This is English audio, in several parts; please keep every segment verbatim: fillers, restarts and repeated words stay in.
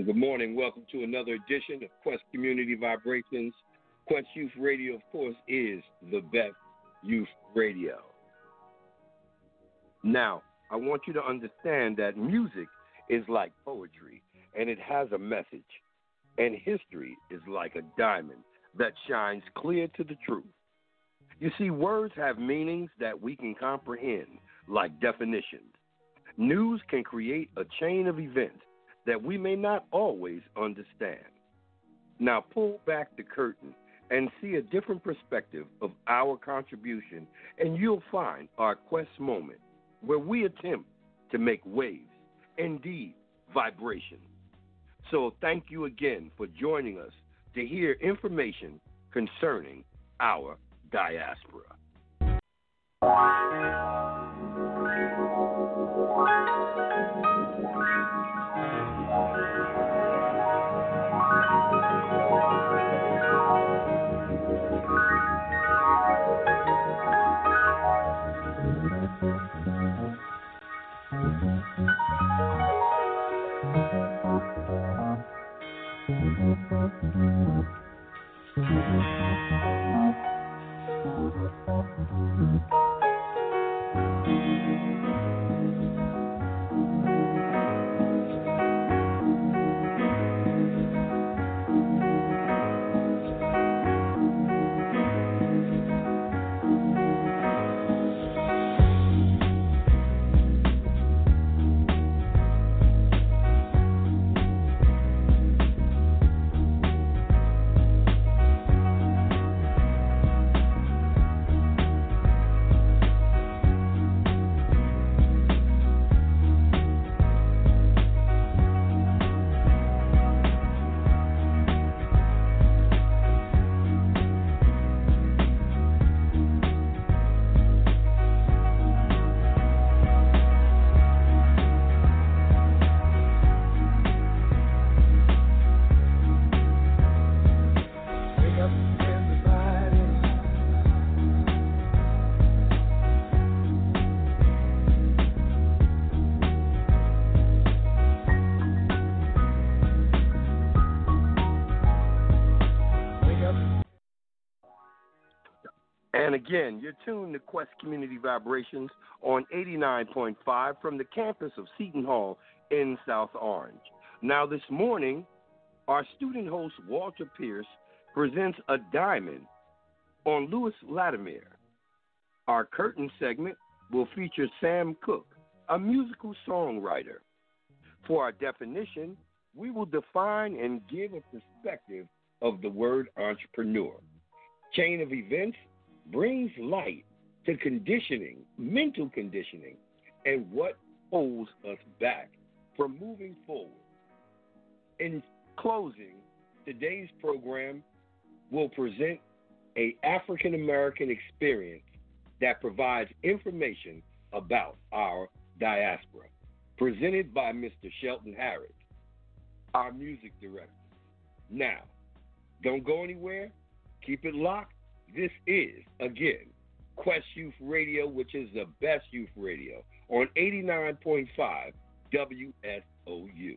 morning. Good morning. Welcome to another edition of Quest Community Vibrations. Quest Youth Radio, of course, is the best youth radio. Now, I want you to understand that music is like poetry, and it has a message. And history is like a diamond that shines clear to the truth. You see, words have meanings that we can comprehend, like definitions. News can create a chain of events that we may not always understand. Now, pull back the curtain and see a different perspective of our contribution, and you'll find our Quest moment where we attempt to make waves, indeed, vibration. So thank you again for joining us to hear information concerning our diaspora. And again, you're tuned to Quest Community Vibrations on eighty-nine point five from the campus of Seton Hall in South Orange. Now, this morning, our student host, Walter Pierce, presents a diamond on Lewis Latimer. Our curtain segment will feature Sam Cooke, a musical songwriter. For our definition, we will define and give a perspective of the word entrepreneur. Chain of events brings light to conditioning, mental conditioning, and what holds us back from moving forward. In closing, today's program will present an African American experience that provides information about our diaspora, presented by Mister Shelton Harris, our music director. Now, don't go anywhere. Keep it locked. This is, again, Quest Youth Radio, which is the best youth radio, on eighty-nine point five W S O U.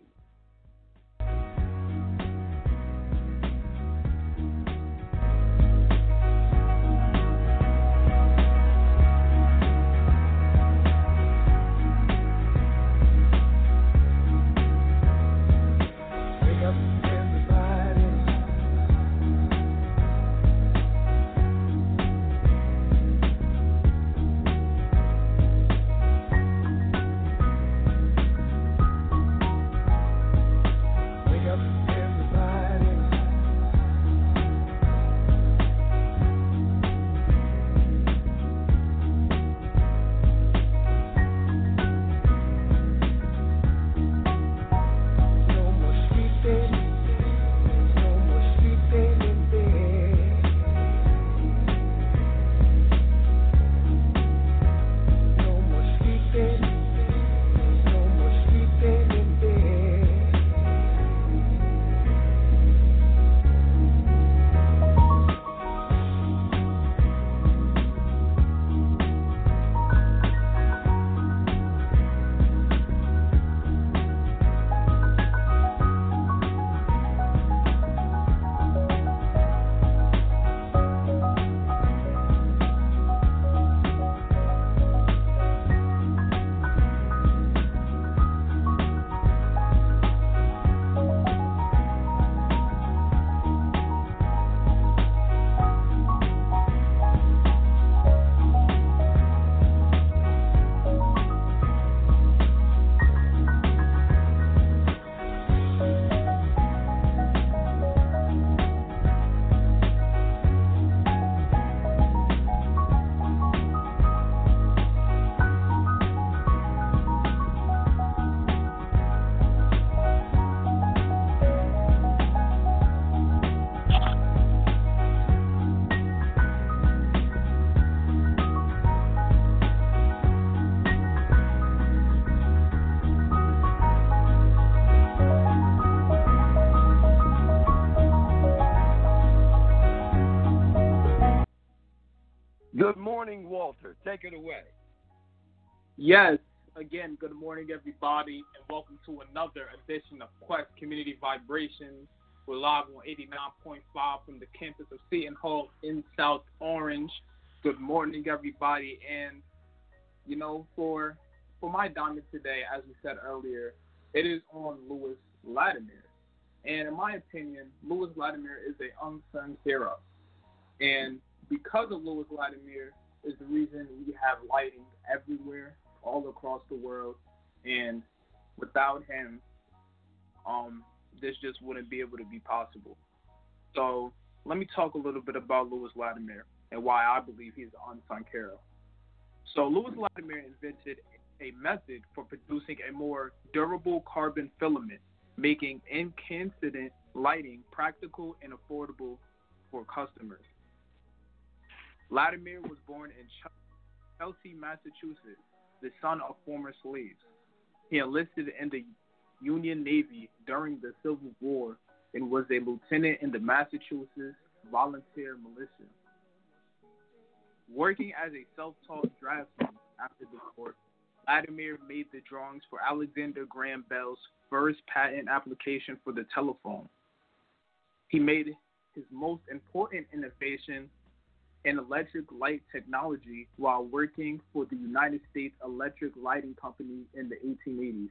Good morning, Walter. Take it away. Yes, again, good morning, everybody, and welcome to another edition of Quest Community Vibrations. We're live on eighty-nine point five from the campus of Seton Hall in South Orange. Good morning, everybody, and, you know, for for my diamond today, as we said earlier, it is on Lewis Latimer. And in my opinion, Lewis Latimer is an unsung hero. And because of Lewis Latimer is the reason we have lighting everywhere, all across the world. And without him, um, this just wouldn't be able to be possible. So let me talk a little bit about Lewis Latimer and why I believe he's an unsung hero. So Lewis Latimer invented a method for producing a more durable carbon filament, making incandescent lighting practical and affordable for customers. Latimer was born in Chelsea, Massachusetts, the son of former slaves. He enlisted in the Union Navy during the Civil War and was a lieutenant in the Massachusetts Volunteer Militia. Working as a self-taught draftsman after the war, Latimer made the drawings for Alexander Graham Bell's first patent application for the telephone. He made his most important innovation in electric light technology while working for the United States Electric Lighting Company in the eighteen eighties.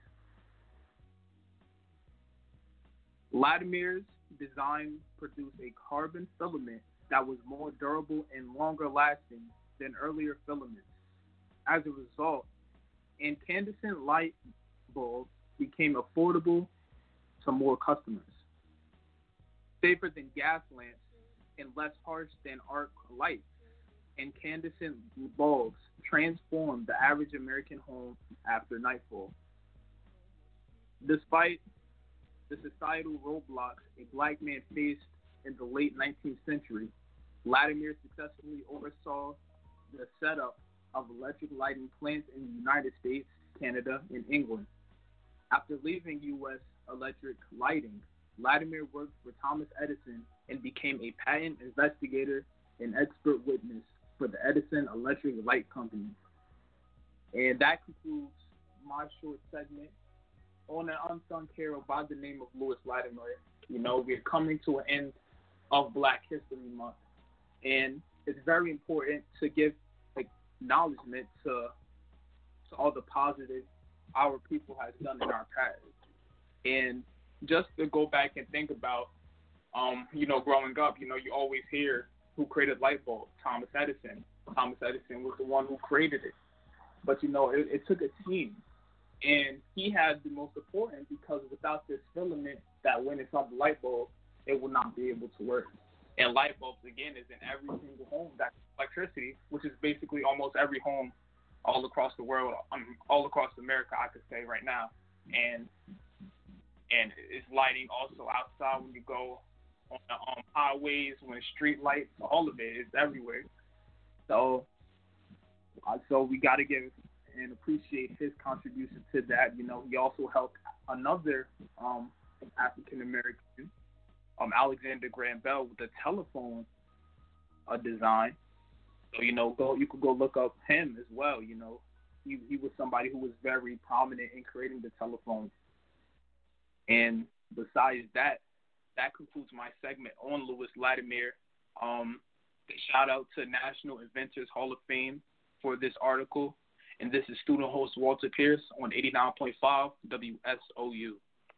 Latimer's design produced a carbon filament that was more durable and longer lasting than earlier filaments. As a result, incandescent light bulbs became affordable to more customers. Safer than gas lamps and less harsh than arc lights, incandescent bulbs transformed the average American home after nightfall. Despite the societal roadblocks a black man faced in the late nineteenth century, Latimer successfully oversaw the setup of electric lighting plants in the United States, Canada, and England. After leaving U S Electric Lighting, Latimer worked for Thomas Edison and became a patent investigator and expert witness for the Edison Electric Light Company. And that concludes my short segment on an unsung hero by the name of Lewis Latimer. You know, we're coming to an end of Black History Month, and it's very important to give acknowledgement to, to all the positive our people has done in our past. And just to go back and think about, um, you know, growing up, you know, you always hear who created light bulbs, Thomas Edison. Thomas Edison was the one who created it. But, you know, it, it took a team. And he had the most important because without this filament that went inside the light bulb, it would not be able to work. And light bulbs, again, is in every single home that electricity, which is basically almost every home all across the world, um, all across America, I could say right now. And and it's lighting also outside when you go on the um, highways, when street lights, all of it is everywhere. So, uh, so we got to give and appreciate his contribution to that. You know, he also helped another um, African American, um, Alexander Graham Bell, with the telephone uh, design. So, you know, go you could go look up him as well. You know, he he was somebody who was very prominent in creating the telephone. And besides that, that concludes my segment on Lewis Latimer. Um, shout out to National Inventors Hall of Fame for this article. And this is student host Walter Pierce on eighty-nine point five W S O U.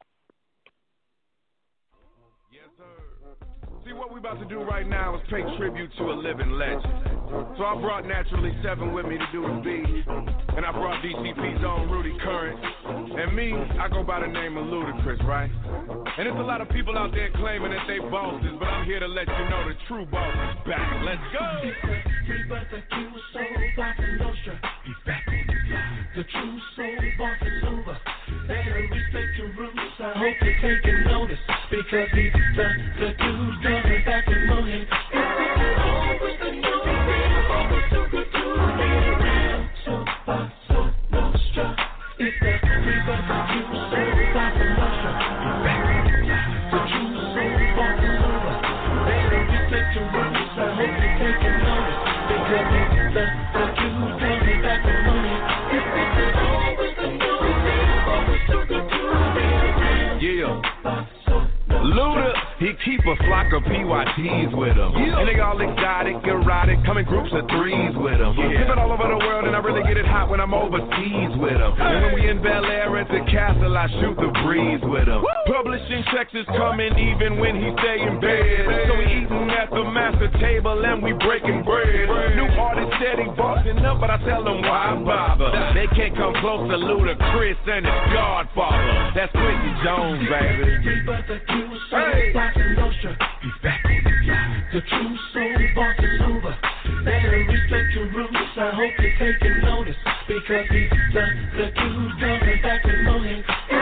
Yes, sir. See, what we about to do right now is pay tribute to a living legend. So I brought Naturally Seven with me to do the beat, and I brought D C P's own Rudy Current. And me, I go by the name of Ludacris, right? And there's a lot of people out there claiming that they bosses, but I'm here to let you know the true boss is back. Let's go! Free brother, you soul, Bossa Nostra. He's back on the line. The true soul boss is over. Better respect your roots. I hope you're taking notice, because he's the, the dude coming back in money. It's all with the new real, all the super dude, real. So Bossa Nostra. It's the free brother, you soul, Bossa Nostra. He's back on the line. The true soul boss is over. Better respect your roots. I hope you're taking notice, because he's the, the truth, coming back with money. This is always the truth, always to the truth. Yeah. Luda, he keep a flock of P Y Ts with him. Yeah. And they all exotic, erotic, come in groups of threes with him. Yeah. Living all over the world, and I really get it hot when I'm overseas with him. Hey. And when we in Bel Air at the castle, I shoot the breeze with him. Woo. Publishing checks is coming even when he stay in bed. So we eating at the master table and we breaking bread. bread. New artist steady bossing up, but I tell them why bother. They can't come close to Ludacris and his Godfather. That's Quincy Jones, baby. Hey. He's back on the fly. The true soul boss is over. Better respect your roots. I hope you're taking notice because he's the the dude coming back with money.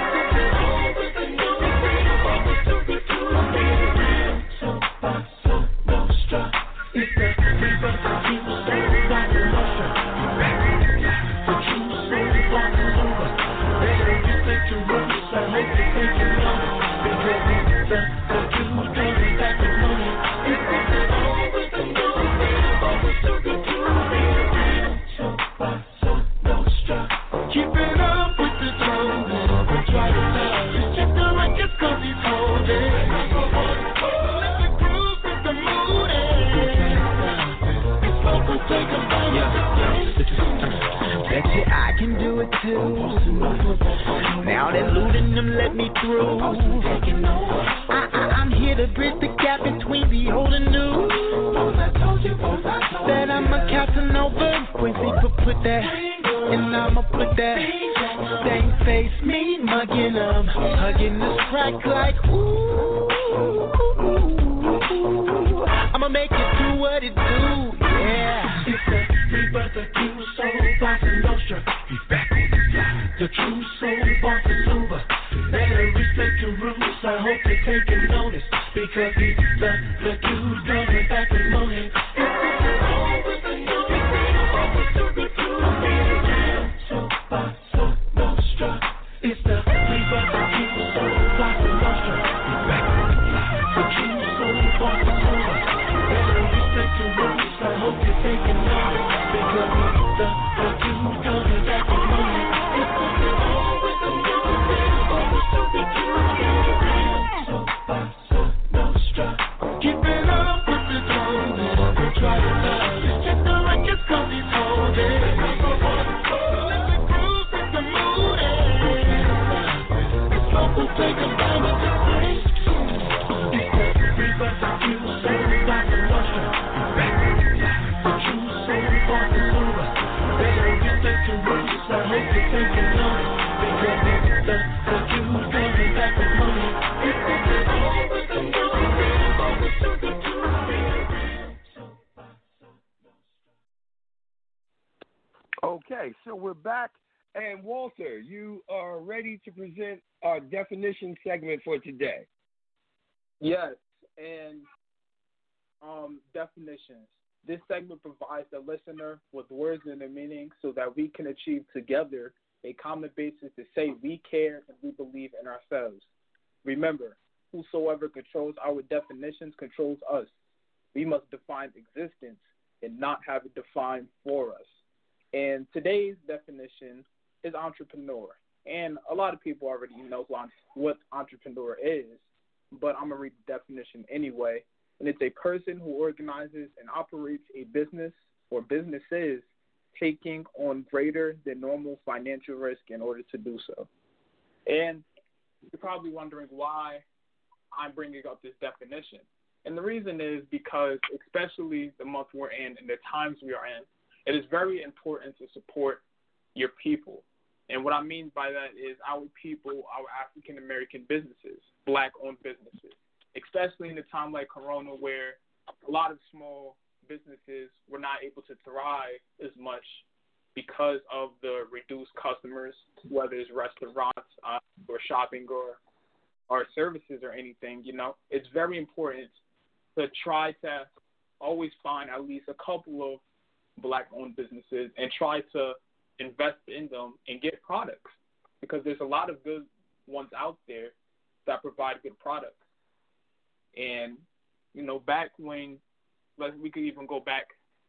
So by so nostra, it's the rebirth of true soul boss is nostra. He's back on the fly. The true soul boss is over. Better respect your roots. I hope you're taking notice because he's the the dude coming back with money. It's always the truth, always to the truth. So by so nostra, keep it up with the tone. Never try to tell. Check the records 'cause he's holding. Let the groove with the mood. It's local, take a bite of the Bet you I can do it too. Now that looting them let me through. I, I, I'm here to bridge the gap between the old and new. That I'm a Casanova. Quincy put, put that, and I'ma put that. Same face, me mugging them, hugging this crack like ooh. I'ma make it do what it do, yeah. It's the rebirth of true soul boss and nostra. He's back on the fly. The true soul boss is over. Better respect your roots. I hope you're taking notice because he's the the dude coming back with money. Always the truth, always to the truth. So by so nostra, it's the rebirth of true soul boss and nostra. He's back on the fly. The true soul boss is over. Better respect your roots. I hope you're taking notice because he's the the dude coming back with money. It's always the truth, always to the truth. So by so nostra, keep it up with the tone. Never try to tell. Check the records 'cause he's holding. Let the groove with the mood. It's local, take a bite of the break. It's the rebirth of true soul boss and nostra. Back on the fly. The true soul boss is over. Better respect your roots. I hope you're taking notice because it's the the dude coming back with money. It's always the truth, always to the truth. So by so nostra. Okay, so we're back. And Walter, you are ready to present our definition segment for today. Yes, and um, definitions. This segment provides the listener with words and their meaning so that we can achieve together a common basis to say we care and we believe in ourselves. Remember, whosoever controls our definitions controls us. We must define existence and not have it defined for us. And today's definition is entrepreneur. And a lot of people already know what entrepreneur is, but I'm going to read the definition anyway. And it's a person who organizes and operates a business or businesses taking on greater than normal financial risk in order to do so. And you're probably wondering why I'm bringing up this definition. And the reason is because, especially the month we're in and the times we are in, it is very important to support your people. And what I mean by that is our people, our African-American businesses, Black-owned businesses, especially in a time like Corona where a lot of small businesses were not able to thrive as much because of the reduced customers, whether it's restaurants uh, or shopping or or services or anything. You know, it's very important to try to always find at least a couple of Black-owned businesses and try to invest in them and get products, because there's a lot of good ones out there that provide good products. And, you know, back when, like, we could even go back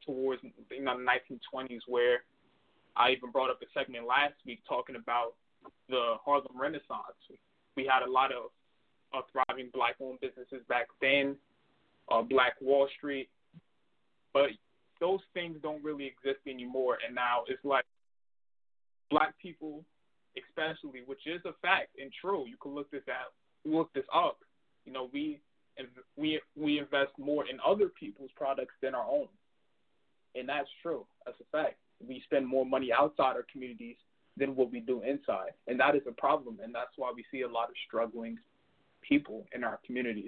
towards you know, the nineteen twenties, where I even brought up a segment last week talking about the Harlem Renaissance. We had a lot of uh, thriving black-owned businesses back then, uh, Black Wall Street, but those things don't really exist anymore. And now it's like black people, especially, which is a fact and true. You can look this out, look this up. You know, we we we invest more in other people's products than our own, and that's true. That's a fact. We spend more money outside our communities than what we do inside, and that is a problem. And that's why we see a lot of struggling people in our communities.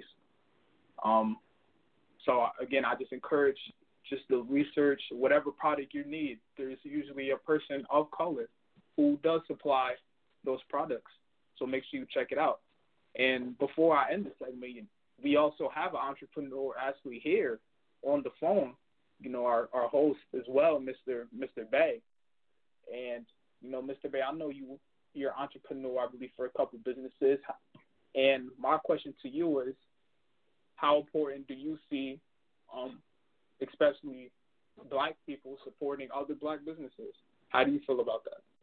Um. So again, I just encourage just the research, whatever product you need. There's usually a person of color who does supply those products. So make sure you check it out. And before I end the segment, we also have an entrepreneur actually here on the phone, you know, our, our host as well, Mister Mister Bay. And, you know, Mister Bay, I know you, you're an entrepreneur, I believe, for a couple businesses. And my question to you is, how important do you see, um, especially black people supporting other black businesses? How do you feel about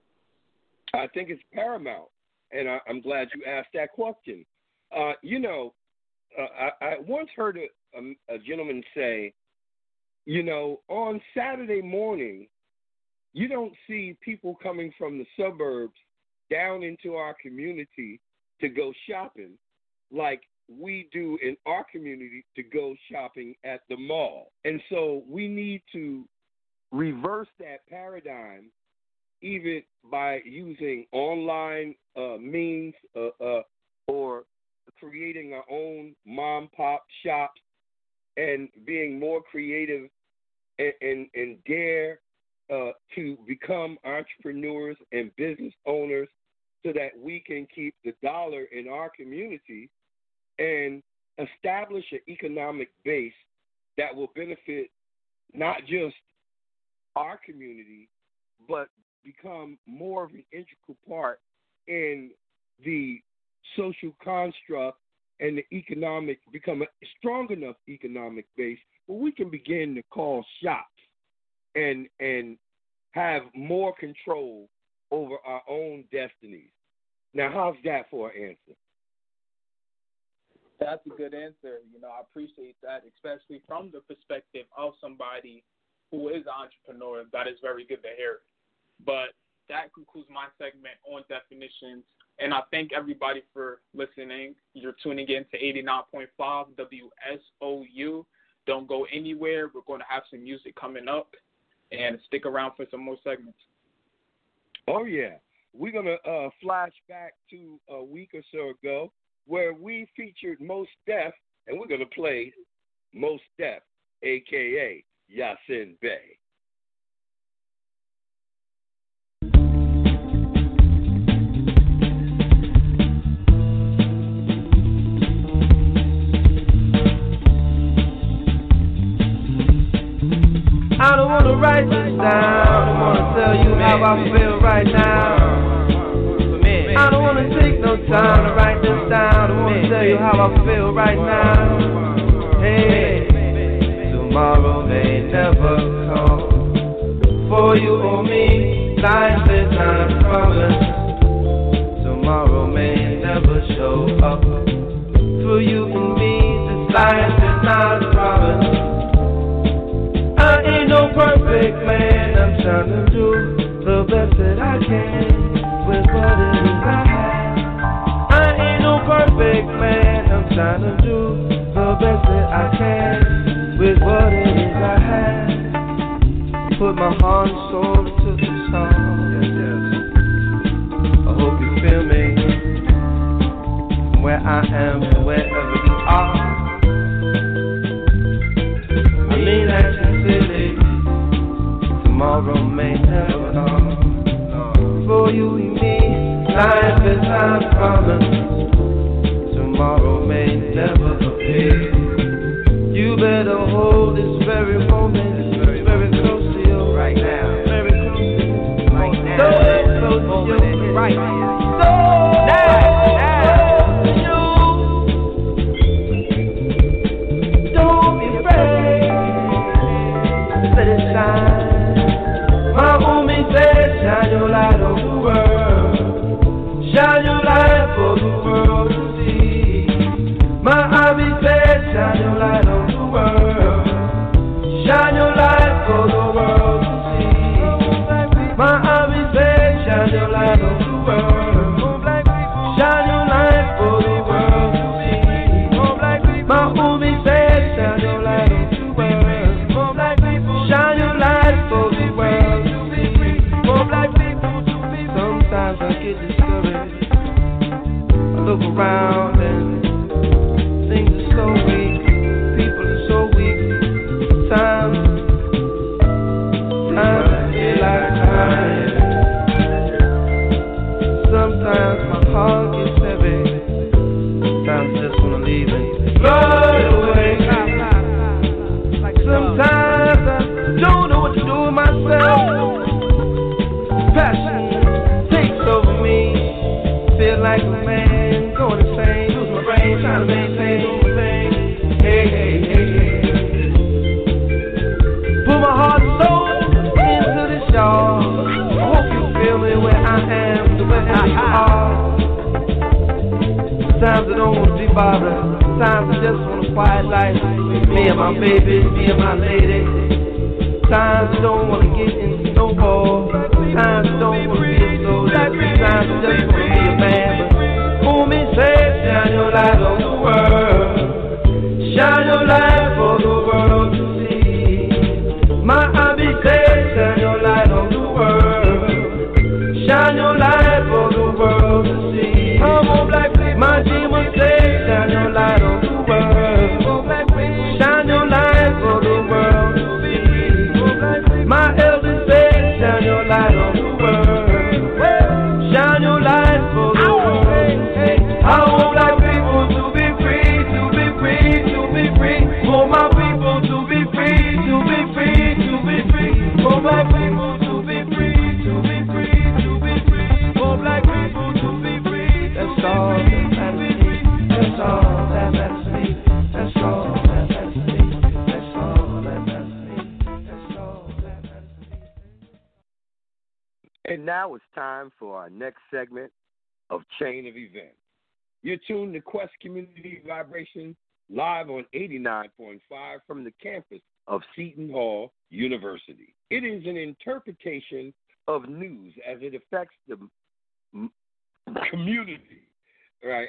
that? I think it's paramount, and I, I'm glad you asked that question. Uh, you know, uh, I, I once heard a, a, a gentleman say, you know, on Saturday morning, you don't see people coming from the suburbs down into our community to go shopping like we do in our community to go shopping at the mall. And so we need to reverse that paradigm, even by using online uh, means uh, uh, or creating our own mom-pop shops and being more creative and, and, and dare uh, to become entrepreneurs and business owners so that we can keep the dollar in our community and establish an economic base that will benefit not just our community, but become more of an integral part in the social construct and the economic, become a strong enough economic base where we can begin to call shots and and have more control over our own destinies. Now, how's that for an answer? That's a good answer. You know, I appreciate that, especially from the perspective of somebody who is an entrepreneur. That is very good to hear. But that concludes my segment on definitions. And I thank everybody for listening. You're tuning in to eighty-nine point five W S O U. Don't go anywhere. We're going to have some music coming up. And stick around for some more segments. Oh, yeah. We're going to uh, flash back to a week or so ago where we featured Mos Def, and we're going to play Mos Def, a k a. Yasin Bey. I don't want to write this down. I don't want to tell you how I feel right now. I don't want to take no time to write this down. I don't want to tell you how I feel right now. Hey, tomorrow may never come. For you or me, life is not a promise. Tomorrow may never show up. For you and me, this life is not a promise. I ain't no perfect man, I'm trying to do the best that I can with what it is I have. I ain't no perfect man, I'm trying to do the best that I can with what it is I have. Put my heart and soul into the song, yes, yes. I hope you feel me from where I am to wherever you are. I mean Action City, tomorrow may never come. For you and me, life is not a promise. Tomorrow may never appear. You better hold this very moment, very, very close to you right now. Very close to you right now. So close to you right now. So now, you. Don't be afraid. Let it be bothered. Sometimes I just want a quiet life. Me and my baby, me and my lady. Sometimes I don't wanna get into no ball. Sometimes I don't wanna be so that. Sometimes I just wanna be a man. But whom he said, shine your light on the world. Shine your light for the world to see. My hobby says, shine your light on the world. Shine your light for the world to see. Come on, black people. My demon says, shine your light on the world. Shine your light for the world to see. My elders say, shine your light on the world. Shine your light for the world. I want black people to be free, to be free, to be free. For my people to be free, to be free, to be free. For black people to be free, to be free, to be free. For black people to be free. That's all that matters to me. That's all that matters to me. That's all that matters to me. That's all that matters to me. That's all that matters to me. And now it's time for our next segment of Chain of Events. You're tuned to Quest Community Vibration live on eighty-nine point five from the campus of Seton Hall University. It is an interpretation of news as it affects the m- community, right,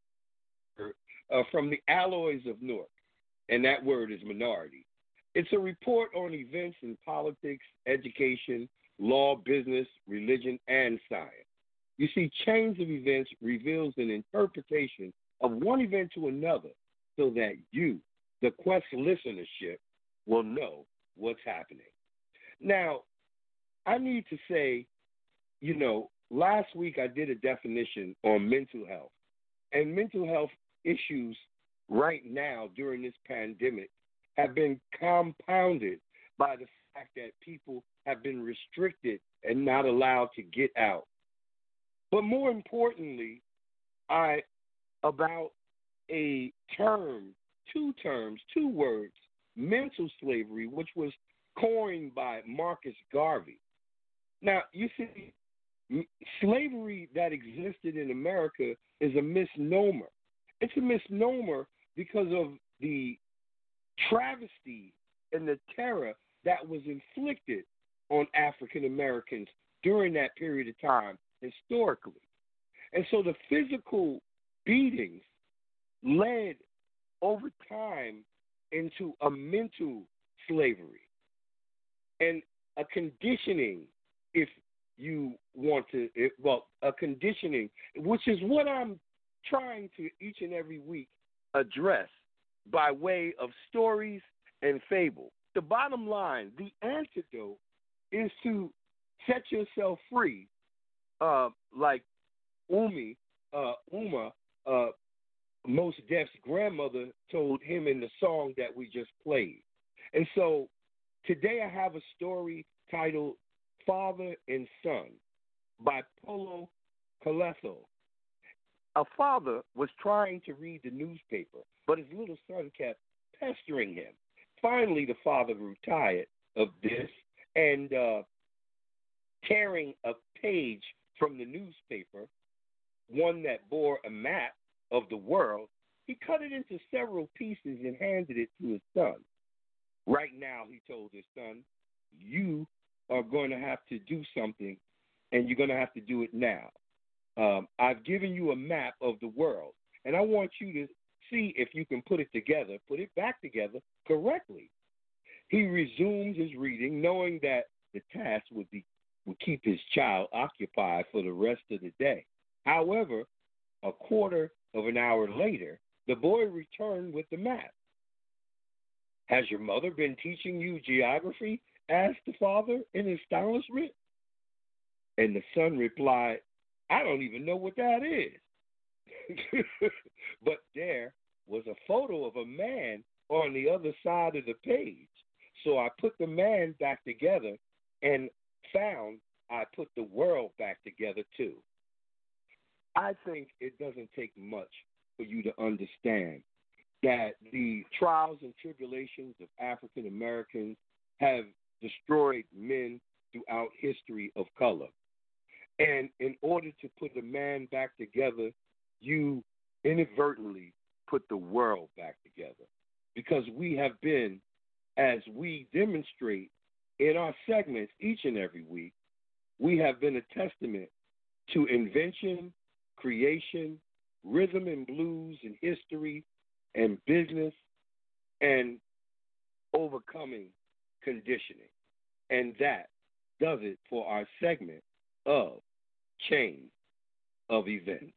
uh, uh, from the alloys of Newark, and that word is minority. It's a report on events in politics, education, law, business, religion, and science. You see, Chains of Events reveals an interpretation of one event to another so that you, the Quest listenership, will know what's happening. Now, I need to say, you know, last week I did a definition on mental health, and mental health issues right now during this pandemic have been compounded by the fact that people have been restricted and not allowed to get out. But more importantly, I about a term, two terms, two words, mental slavery, which was coined by Marcus Garvey. Now, you see, slavery that existed in America is a misnomer. It's a misnomer because of the travesty and the terror that was inflicted on African Americans during that period of time historically. And so the physical beatings led over time into a mental slavery and a conditioning, if you want to, if, well, a conditioning, which is what I'm trying to each and every week address by way of stories and fable. The bottom line, the antidote is to set yourself free, uh, like Umi, uh, Uma, uh, Mos Def's grandmother told him in the song that we just played. And so today I have a story titled Father and Son by Paulo Coelho. A father was trying to read the newspaper, but his little son kept pestering him. Finally, the father grew tired of this and uh, tearing a page from the newspaper, one that bore a map of the world, he cut it into several pieces and handed it to his son. Right now, he told his son, you are going to have to do something, and you're going to have to do it now. Um, I've given you a map of the world, and I want you to see if you can put it together, put it back together correctly. He resumed his reading, knowing that the task would be would keep his child occupied for the rest of the day. However, a quarter of an hour later, the boy returned with the map. Has your mother been teaching you geography? Asked the father in astonishment. And the son replied, I don't even know what that is. But there was a photo of a man on the other side of the page. So I put the man back together and found I put the world back together too. I think it doesn't take much for you to understand that the trials and tribulations of African Americans have destroyed men throughout history of color. And in order to put a man back together, you inadvertently put the world back together. Because we have been, as we demonstrate in our segments each and every week, we have been a testament to invention, creation, rhythm and blues and history and business and overcoming conditioning. And that does it for our segment of Chain of Events.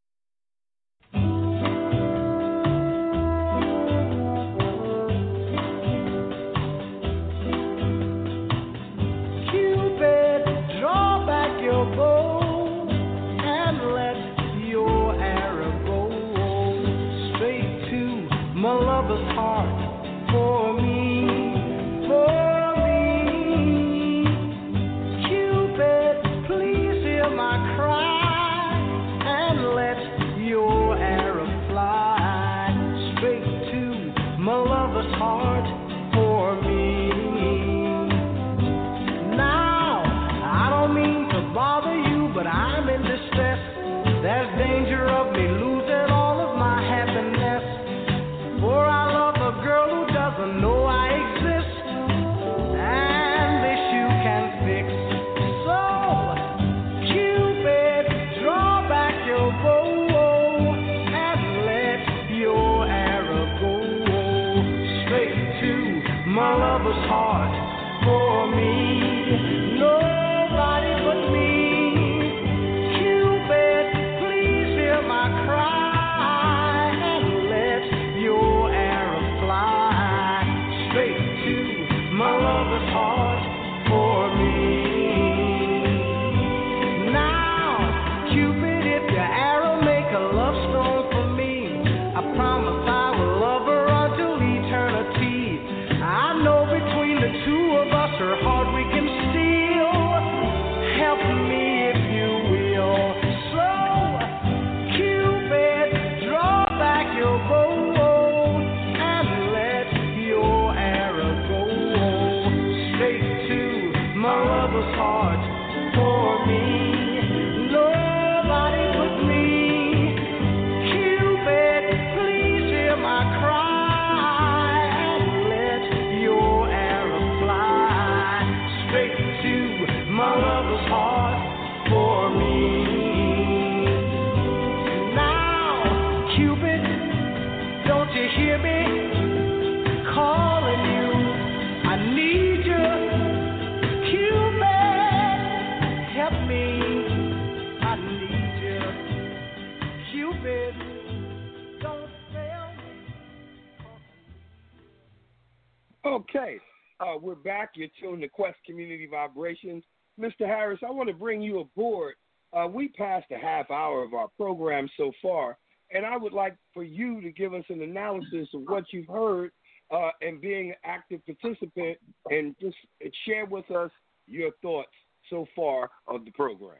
Cupid, draw back your bow and let your arrow go straight to my lover's heart for me, for me. Cupid, please hear my cry and let your arrow fly straight to my lover's heart for me. Now, I don't mean to bother you, but I'm in distress. There's danger of me losing all of my happiness. For I love a girl who doesn't know I exist, and this you can fix. So, Cupid, draw back your bow and let your arrow go straight to my lover's heart for me. Nobody but me. Cupid, please hear my cry and let your arrow fly straight to my lover's heart for me. Now, Cupid, if your arrow make a love stone for me, I promise I will love her until eternity. I know between the two of us her heart we can steal. Help me if you will. So, Cupid, draw back your bow and let your arrow go straight to my lover's heart for me. Nobody but me. Cupid, please hear my cry and let your arrow fly straight to my lover's heart for me. Now, Cupid, don't you hear me calling you? I need you, Cupid, help me. I need you, Cupid, don't fail me. Okay, uh, we're back. You're tuned to Quest Community Vibrations. Mister Harris, I want to bring you aboard. Uh, we passed a half hour of our program so far, and I would like for you to give us an analysis of what you've heard uh, and being an active participant, and just share with us your thoughts so far of the program.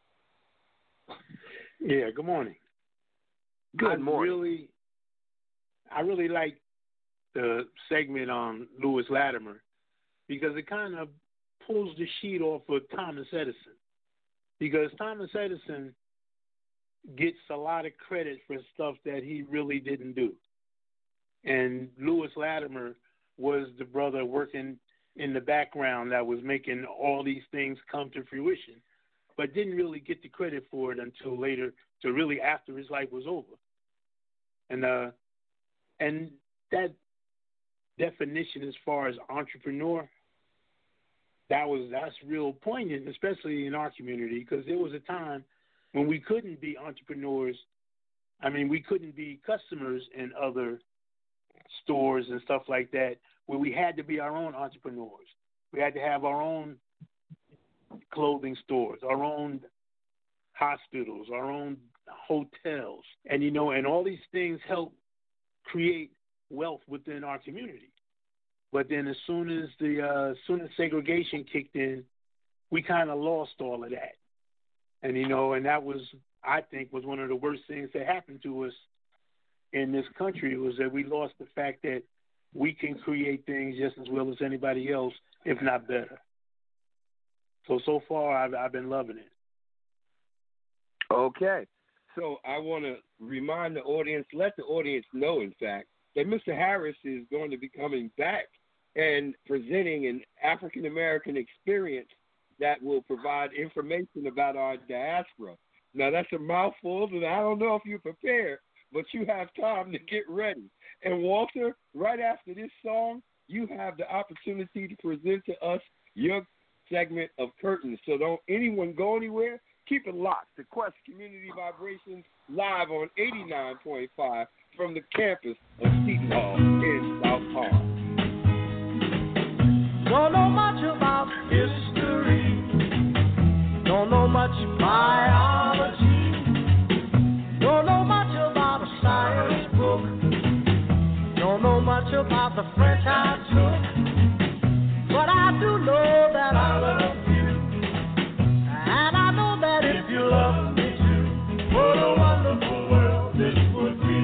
Yeah, good morning. Good I morning. Really, I really like the segment on Lewis Latimer because it kind of pulls the sheet off of Thomas Edison. Because Thomas Edison gets a lot of credit for stuff that he really didn't do. And Lewis Latimer was the brother working in the background that was making all these things come to fruition, but didn't really get the credit for it until later, to really after his life was over. And uh, and that definition as far as entrepreneur, that was that's real poignant, especially in our community, because there was a time when we couldn't be entrepreneurs. I mean, we couldn't be customers in other stores and stuff like that, where we had to be our own entrepreneurs. We had to have our own clothing stores, our own hospitals, our own hotels, and you know, and all these things help create wealth within our community. But then as soon as the uh, as soon as segregation kicked in, we kind of lost all of that. And, you know, and that was, I think, was one of the worst things that happened to us in this country, was that we lost the fact that we can create things just as well as anybody else, if not better. So, so far, I've, I've been loving it. Okay. So I want to remind the audience, let the audience know, in fact, that Mister Harris is going to be coming back and presenting an African-American experience that will provide information about our diaspora. Now, that's a mouthful, and I don't know if you're prepared, but you have time to get ready. And, Walter, right after this song, you have the opportunity to present to us your segment of Curtains. So don't anyone go anywhere. Keep it locked. The Quest Community Vibrations live on eighty-nine point five from the campus of Seton Hall in South Orange. Don't know much about history. Don't know much biology. Don't know much about a science book. Don't know much about the French I took. But I do know that I love you. And I know that if you love me too, what a wonderful world this would be.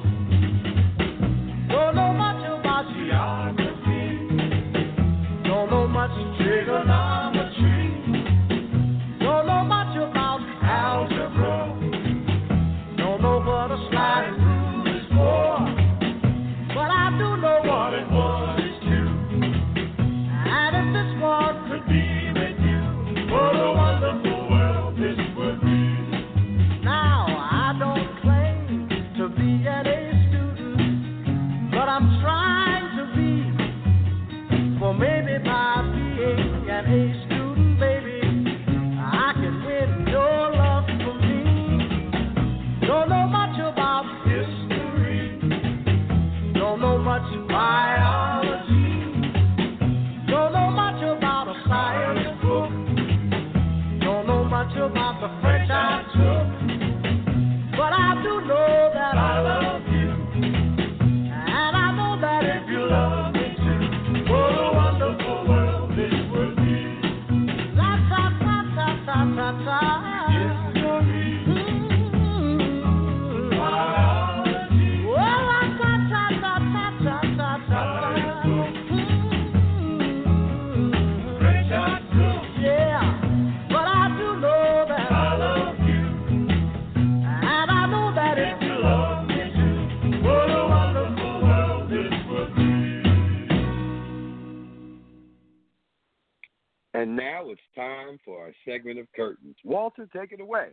Don't know much about geography. Don't know much trigonometry. Don't know much about algebra. Don't know what a sliding rule is for. But I do know what it was too. And if this one could be with you, what a wonderful world this would be. Now, I don't claim to be an A student, but I'm trying to be. For maybe by being an A student, baby, I can win your love for me. Don't know much about history. Don't know much biology. Don't know much about a science book. Don't know much about the French I took. But I do know that I love you. And I know that if you love me too, what a wonderful world this would be. La ta ta ta ta ta ta. Biology. Oh, la ta ta ta ta ta ta ta. French I took. Yeah, but I do know that I love you. And I know that if you love me too, what a wonderful world this would be. And now it's time for our segment of Curtains. Walter, take it away.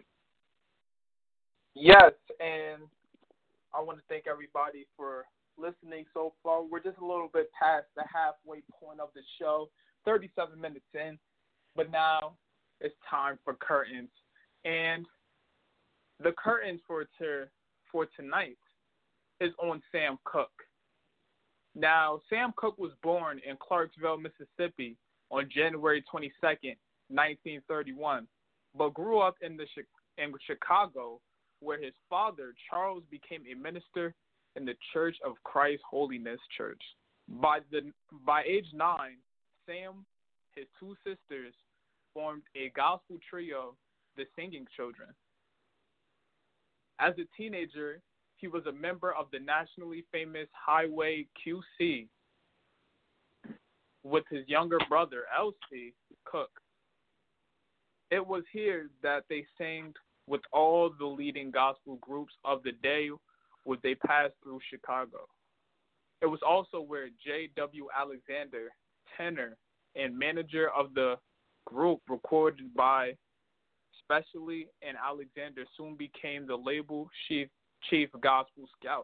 Yes, and I want to thank everybody for listening so far. We're just a little bit past the halfway point of the show, thirty-seven minutes in, but now it's time for Curtains. And the curtains for to, for tonight is on Sam Cooke. Now, Sam Cooke was born in Clarksville, Mississippi on January twenty-second, nineteen thirty-one, but grew up in the in Chicago, where his father, Charles, became a minister in the Church of Christ Holiness Church. By the by age nine, Sam, his two sisters, formed a gospel trio, the Singing Children. As a teenager, he was a member of the nationally famous Highway Q C with his younger brother, L C Cooke. It was here that they sang with all the leading gospel groups of the day when they passed through Chicago. It was also where J W Alexander, tenor and manager of the group, recorded by Specially, and Alexander soon became the label chief, chief gospel scout.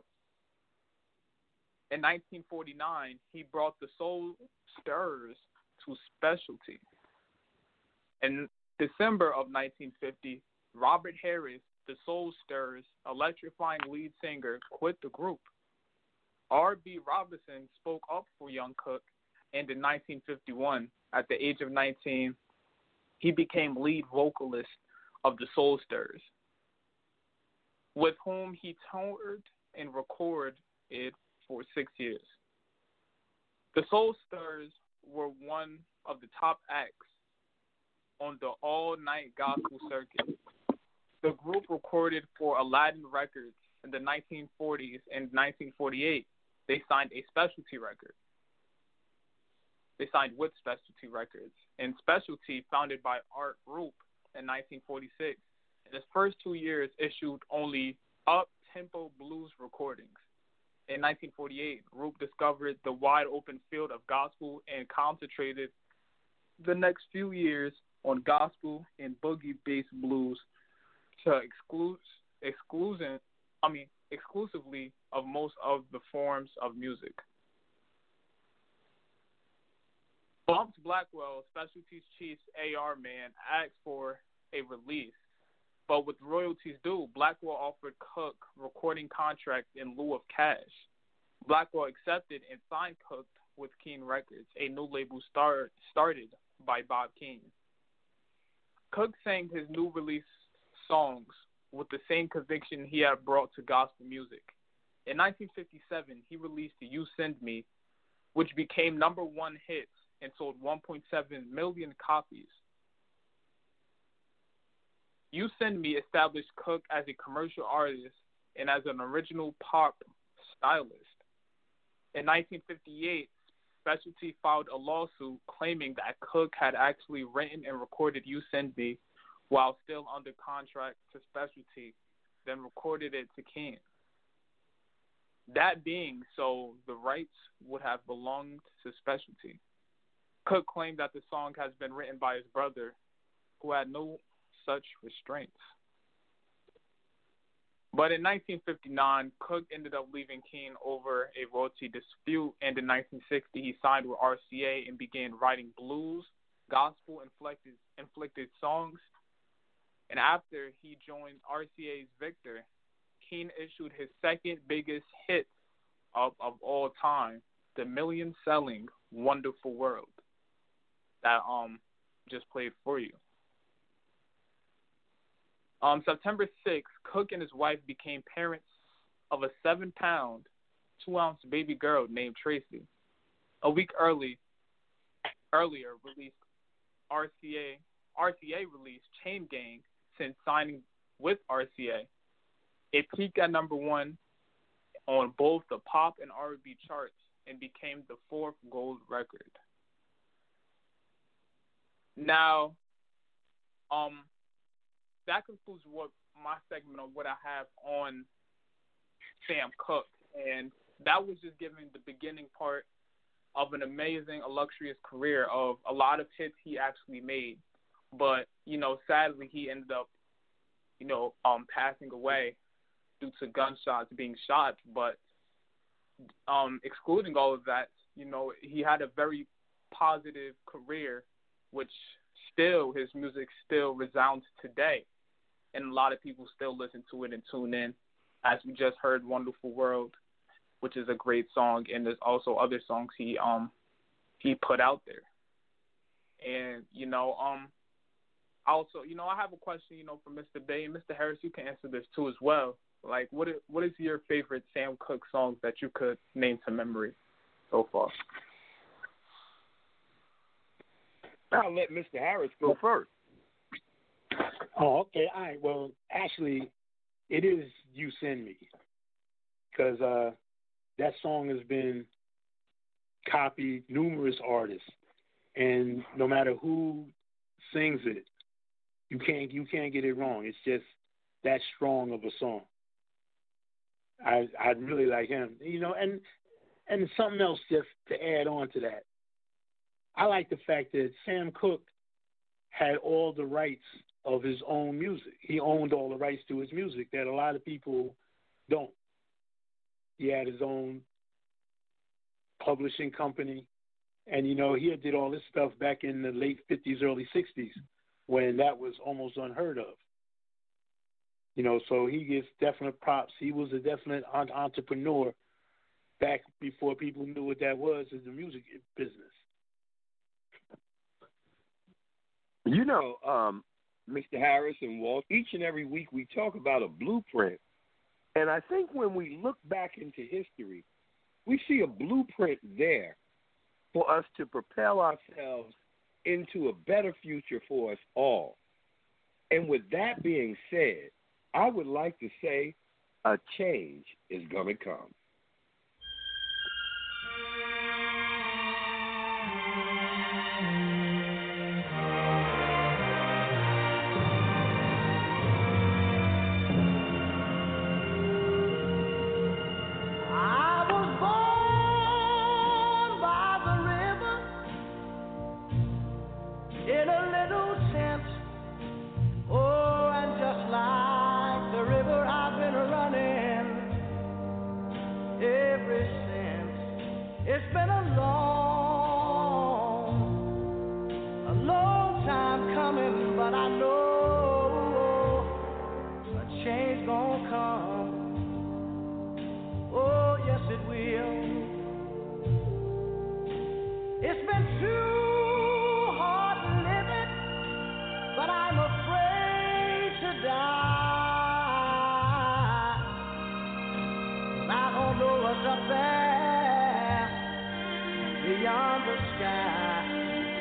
In nineteen forty-nine, he brought the Soul Stirrers to Specialty. In December of nineteen fifty, Robert Harris, the Soul Stirrers' electrifying lead singer, quit the group. R B Robinson spoke up for young Cooke, and in nineteen fifty-one, at the age of nineteen, he became lead vocalist of the Soul Stirrers, with whom he toured and recorded it for six years. The Soul Stirrers were one of the top acts on the all-night gospel circuit. The group recorded for Aladdin Records in the nineteen forties, and nineteen forty-eight, they signed a Specialty record. They signed with Specialty Records. And Specialty, founded by Art Roop in nineteen forty-six, In his first two years, issued only up-tempo blues recordings. In nineteen forty-eight, Roop discovered the wide open field of gospel and concentrated the next few years on gospel and boogie-based blues to exclude, exclusion, I mean, exclusively of most of the forms of music. Bumps Blackwell, Specialties Chief's A R man, asked for a release, but with royalties due, Blackwell offered Cook recording contract in lieu of cash. Blackwell accepted and signed Cook with Keane Records, a new label start, started by Bob Keane. Cook sang his new release songs with the same conviction he had brought to gospel music. In nineteen fifty-seven, he released You Send Me, which became number one hit and sold one point seven million copies. You Send Me established Cook as a commercial artist and as an original pop stylist. In nineteen fifty-eight, Specialty filed a lawsuit claiming that Cook had actually written and recorded You Send Me while still under contract to Specialty, then recorded it to King. That being so, the rights would have belonged to Specialty. Cook claimed that the song has been written by his brother, who had no such restraints. But in nineteen fifty-nine, Cook ended up leaving King over a royalty dispute, and in nineteen sixty, he signed with R C A and began writing blues, gospel-inflected inflicted songs. And after he joined R C A's Victor, King issued his second biggest hit of, of all time, the million-selling Wonderful World, that um just played for you. On um, September sixth, Cook and his wife became parents of a seven-pound, two-ounce baby girl named Tracy. A week early, earlier, released R C A, R C A released Chain Gang since signing with R C A. It peaked at number one on both the pop and R and B charts and became the fourth gold record. Now, um. that concludes what my segment of what I have on Sam Cooke. And that was just giving the beginning part of an amazing, illustrious career of a lot of hits he actually made. But, you know, sadly, he ended up, you know, um, passing away due to gunshots being shot. But um, excluding all of that, you know, he had a very positive career, which still, his music still resounds today. And a lot of people still listen to it and tune in. As we just heard, Wonderful World, which is a great song, and there's also other songs he um he put out there. And, you know, um also, you know, I have a question, you know, for Mister Bay, and Mister Harris, you can answer this too as well. Like, what is, what is your favorite Sam Cooke songs that you could name to memory so far? I'll let Mister Harris go first. Oh, okay. All right. Well, actually, it is You Send Me, because uh, that song has been copied numerous artists, and no matter who sings it, you can't you can't get it wrong. It's just that strong of a song. I I really like him, you know, and and something else just to add on to that. I like the fact that Sam Cooke had all the rights of his own music. He owned all the rights to his music that a lot of people don't. He had his own publishing company, and, you know, he did all this stuff back in the late fifties, early sixties, when that was almost unheard of. You know, so he gets definite props. He was a definite entrepreneur back before people knew what that was in the music business. You know, um, Mister Harris and Walt, each and every week we talk about a blueprint. And I think when we look back into history, we see a blueprint there for us to propel ourselves into a better future for us all. And with that being said, I would like to say a change is going to come.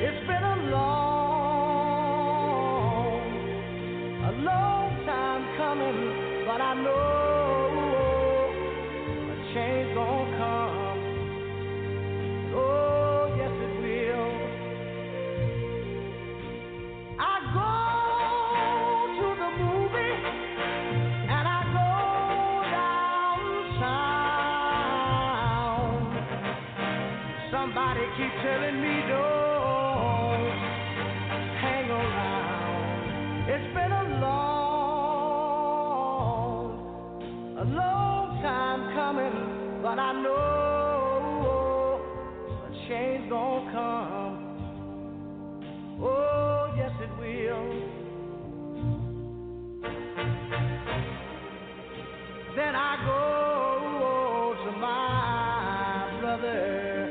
It's been a long, a long time coming, but I know a change gonna come. Oh, yes it will. I go to the movie and I go downtown. Somebody keep telling me don't hang around. It's been a long, a long time coming, but I know a change gonna come. Oh, yes it will. Then I go to my brother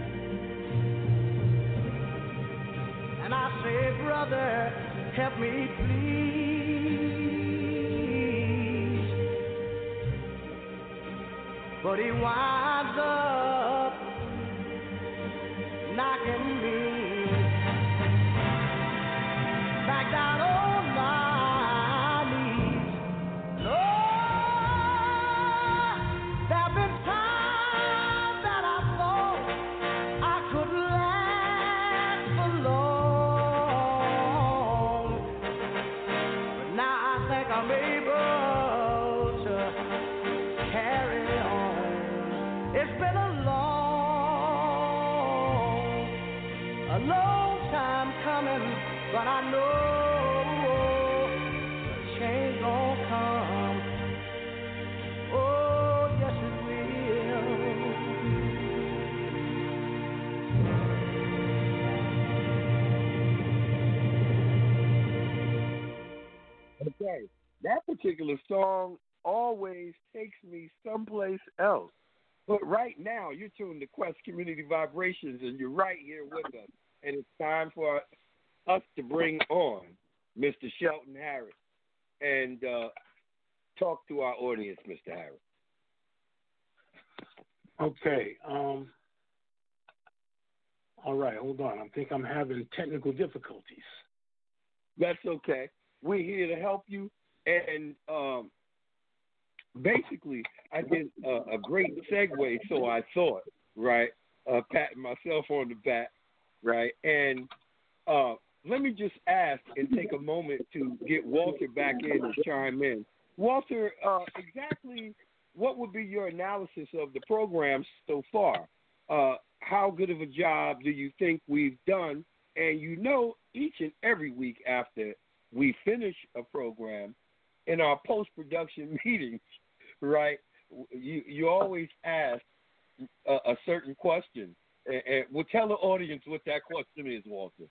and I say, brother, help me please. But he winds up knocking me back down on my knees. Lord, there've been times that I thought I couldn't last for long, but now I think I'm able to carry on. It's been a long, a long time coming, but I know a change gonna come. Oh, yes it will. Okay, that particular song always takes me someplace else. But right now, you're tuned to Quest Community Vibrations, and you're right here with us. And it's time for us to bring on Mister Shelton Harris and uh, talk to our audience, Mister Harris. Okay. Um, all right, hold on. I think I'm having technical difficulties. That's okay. We're here to help you. And um, basically, I did a, a great segue, so I thought, right, uh, patting myself on the back, right? And uh, let me just ask and take a moment to get Walter back in and chime in. Walter, uh, exactly what would be your analysis of the program so far? Uh, how good of a job do you think we've done? And you know, each and every week after we finish a program, in our post-production meetings, right, you you always ask a, a certain question. And, and we'll tell the audience what that question is, Walter.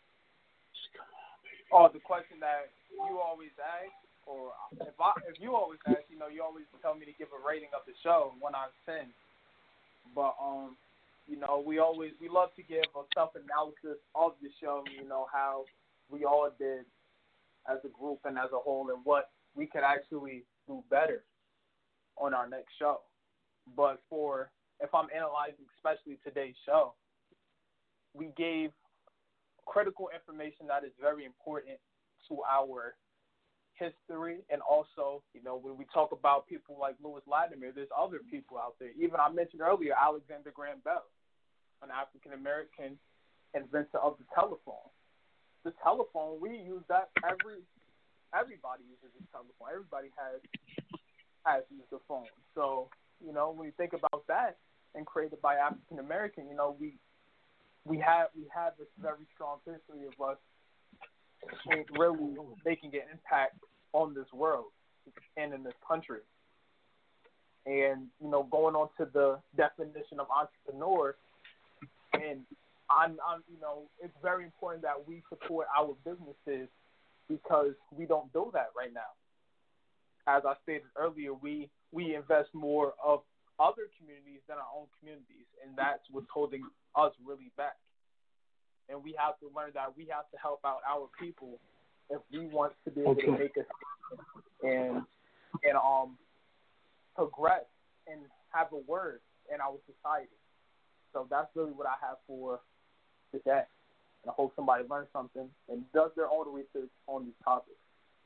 Oh, the question that you always ask, or if I, if you always ask, you know, you always tell me to give a rating of the show, one out of ten. But um, you know, we always we love to give a self-analysis of the show. You know, how we all did as a group and as a whole, and what we could actually do better on our next show. But for if I'm analyzing especially today's show, we gave critical information that is very important to our history, and also, you know, when we talk about people like Lewis Latimer, there's other people out there. Even I mentioned earlier Alexander Graham Bell, an African American inventor of the telephone. The telephone, we use that every everybody uses the telephone. Everybody has has used the phone. So, you know, when you think about that, and created by African American, you know, we we have we have this very strong history of us really making an impact on this world and in this country. And, you know, going on to the definition of entrepreneur, and I'm, I'm, you know, it's very important that we support our businesses because we don't do that right now. As I stated earlier, we, we invest more of other communities than our own communities, and that's what's holding us really back. And we have to learn that we have to help out our people if we want to be able Okay. to make a and and um progress and have a word in our society. So that's really what I have for today. And I hope somebody learns something and does their own research on these topics.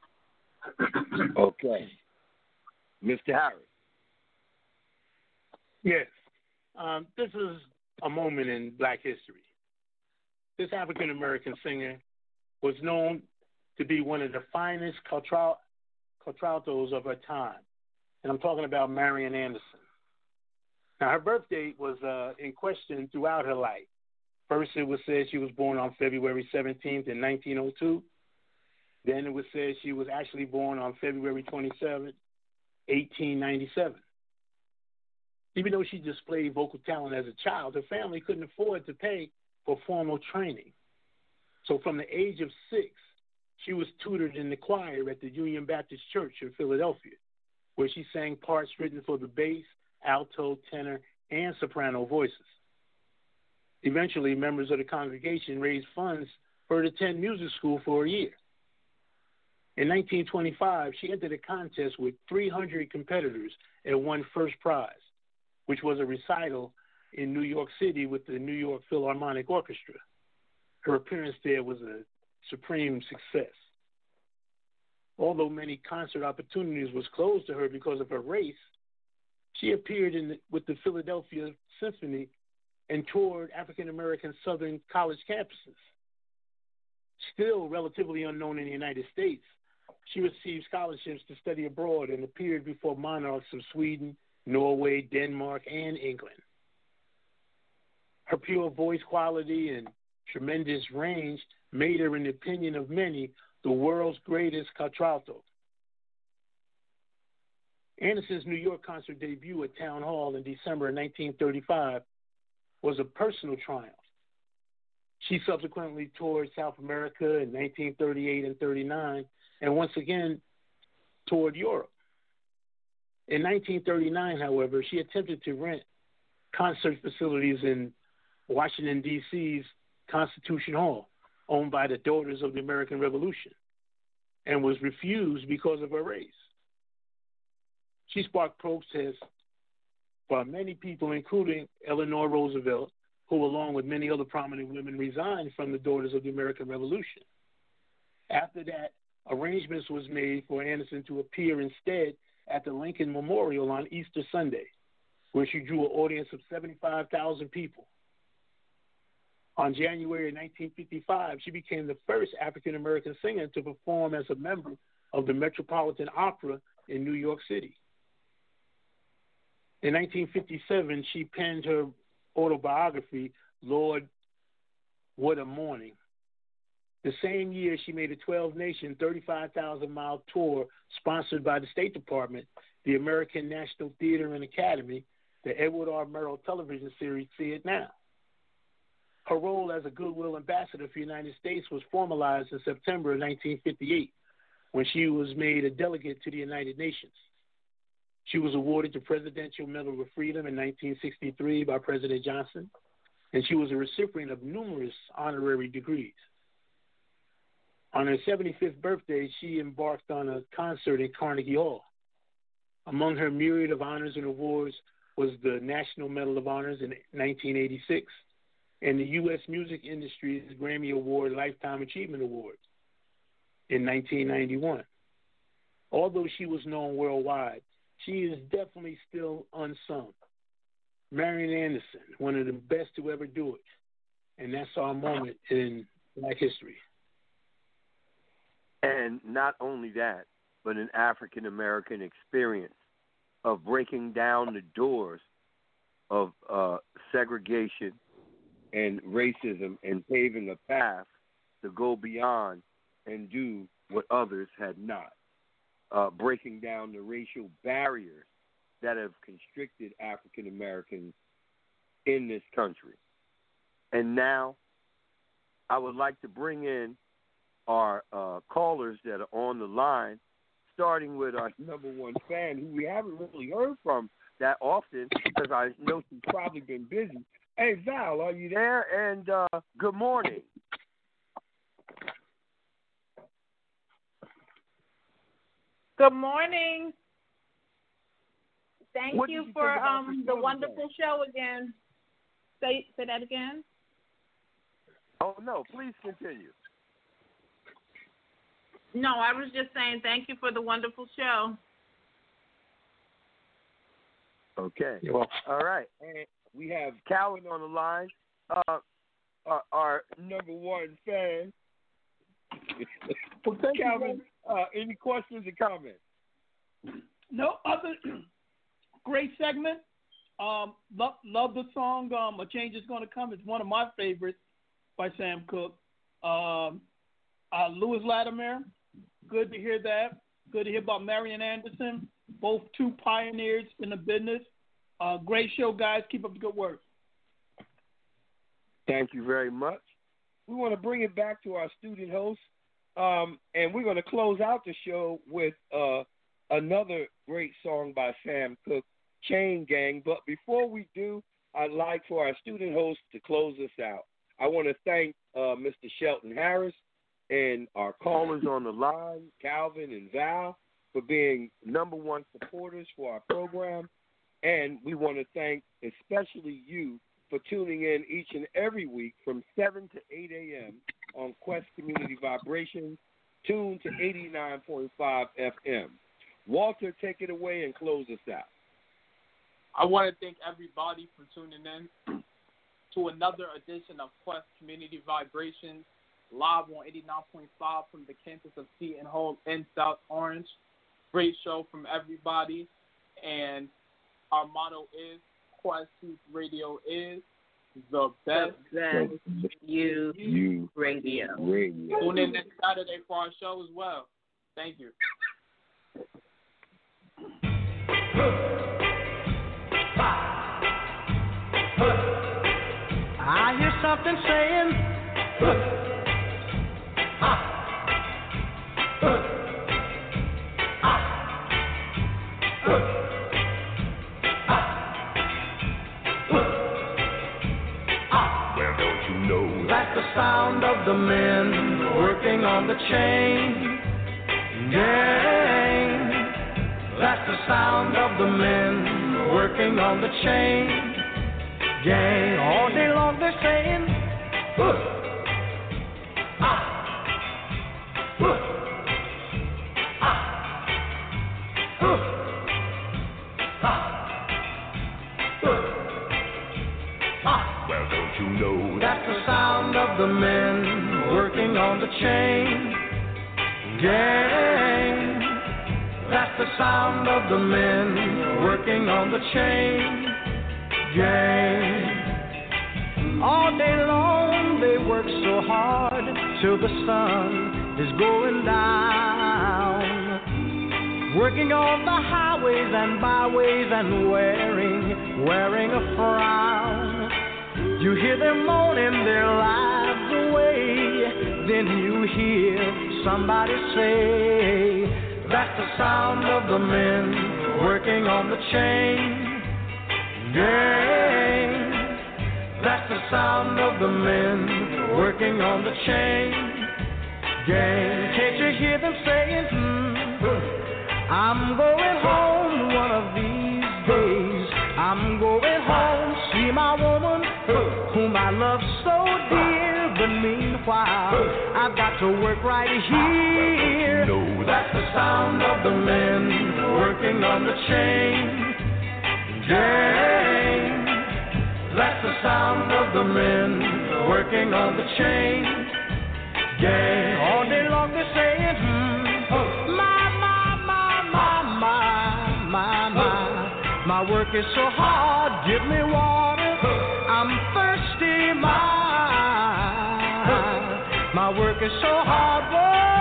Okay. Mister Harris. Yes. Um, this is a moment in black history. This African-American singer was known to be one of the finest contraltos of her time. And I'm talking about Marian Anderson. Now, her birth date was uh, in question throughout her life. First, it was said she was born on February seventeenth in nineteen oh two. Then it was said she was actually born on February twenty-seventh, eighteen ninety-seven. Even though she displayed vocal talent as a child, her family couldn't afford to pay for formal training. So from the age of six, she was tutored in the choir at the Union Baptist Church in Philadelphia, where she sang parts written for the bass, alto, tenor, and soprano voices. Eventually, members of the congregation raised funds for her to attend music school for a year. In nineteen twenty-five, she entered a contest with three hundred competitors and won first prize, which was a recital in New York City with the New York Philharmonic Orchestra. Her appearance there was a supreme success. Although many concert opportunities was closed to her because of her race, she appeared in the, with the Philadelphia Symphony and toured African-American Southern college campuses. Still relatively unknown in the United States, she received scholarships to study abroad and appeared before monarchs of Sweden, Norway, Denmark, and England. Her pure voice quality and tremendous range made her, in the opinion of many, the world's greatest contralto. Anderson's New York concert debut at Town Hall in December nineteen thirty-five was a personal triumph. She subsequently toured South America in nineteen thirty-eight and thirty-nine, and once again toured Europe. In nineteen thirty-nine, however, she attempted to rent concert facilities in Washington, D C's Constitution Hall, owned by the Daughters of the American Revolution, and was refused because of her race. She sparked protests by many people, including Eleanor Roosevelt, who, along with many other prominent women, resigned from the Daughters of the American Revolution. After that, arrangements was made for Anderson to appear instead at the Lincoln Memorial on Easter Sunday, where she drew an audience of seventy-five thousand people. On January nineteen fifty-five, she became the first African-American singer to perform as a member of the Metropolitan Opera in New York City. In nineteen fifty-seven, she penned her autobiography, Lord, What a Morning. The same year, she made a twelve-nation, thirty-five thousand mile tour sponsored by the State Department, the American National Theater and Academy, the Edward R. Murrow television series, See It Now. Her role as a Goodwill Ambassador for the United States was formalized in September of nineteen fifty-eight, when she was made a delegate to the United Nations. She was awarded the Presidential Medal of Freedom in nineteen sixty-three by President Johnson, and she was a recipient of numerous honorary degrees. On her seventy-fifth birthday, she embarked on a concert in Carnegie Hall. Among her myriad of honors and awards was the National Medal of Honors in nineteen eighty-six and the U S Music Industry's Grammy Award Lifetime Achievement Award in nineteen ninety-one. Although she was known worldwide, she is definitely still unsung. Marian Anderson, one of the best to ever do it, and that's our moment in Black history. And not only that, but an African-American experience of breaking down the doors of uh, segregation and racism and paving a path to go beyond and do what others had not. Uh, breaking down the racial barriers that have constricted African Americans in this country. And now I would like to bring in our uh, callers that are on the line, starting with our number one fan, who we haven't really heard from that often because I know she's probably been busy. Hey, Val, are you there? And uh, good morning. Good morning. Thank What you did you for think about um, the the show wonderful today? show again. Say say that again. Oh, no, please continue. No, I was just saying thank you for the wonderful show. Okay. All right. And we have Calvin on the line, uh, our, our number one fan. Well, thank Calvin, you, uh, any questions or comments? No, other great segment. Um, love, love the song. Um, A Change Is Gonna Come. It's one of my favorites by Sam Cooke. Um, uh, Lewis Latimer. Good to hear that. Good to hear about Marian Anderson. Both two pioneers in the business. Uh, great show, guys. Keep up the good work. Thank you very much. We want to bring it back to our student host, um, and we're going to close out the show with uh, another great song by Sam Cooke, Chain Gang. But before we do, I'd like for our student host to close us out. I want to thank uh, Mister Shelton Harris and our callers on the line, Calvin and Val, for being number one supporters for our program. And we want to thank especially you for tuning in each and every week from seven to eight a.m. on Quest Community Vibrations, tuned to eighty-nine point five F M. Walter, take it away and close us out. I want to thank everybody for tuning in to another edition of Quest Community Vibrations, live on eighty-nine point five from the campus of Seton Hall in South Orange. Great show from everybody, and our motto is Quest Youth Radio is the best, the best youth you radio. radio. Tune in next Saturday for our show as well. Thank you. I hear something saying, that's the sound of the men working on the chain gang. That's the sound of the men working on the chain gang. All day long they're saying, uh, ah, uh, ah, uh, ah, uh, ah. Well, don't you know That's the sound of the men working on the chain gang. That's the sound of the men working on the chain gang. All day long they work so hard till the sun is going down, working on the highways and byways and wearing, wearing a frown. You hear them moaning their lives away, then you hear somebody say, that's the sound of the men working on the chain gang. That's the sound of the men working on the chain gang. Can't you hear them saying, hmm, I'm going home one of these days. I'm going home, see my woman, whom I love so dear. But meanwhile, I've got to work right here. know That's the sound of the men working on the chain gang. That's the sound of the men working on the chain gang. All day long they're saying, hmm, my, my, my, my, my, my, my. My work is so hard, give me water, I'm thirsty, my. My work is so hard, boy.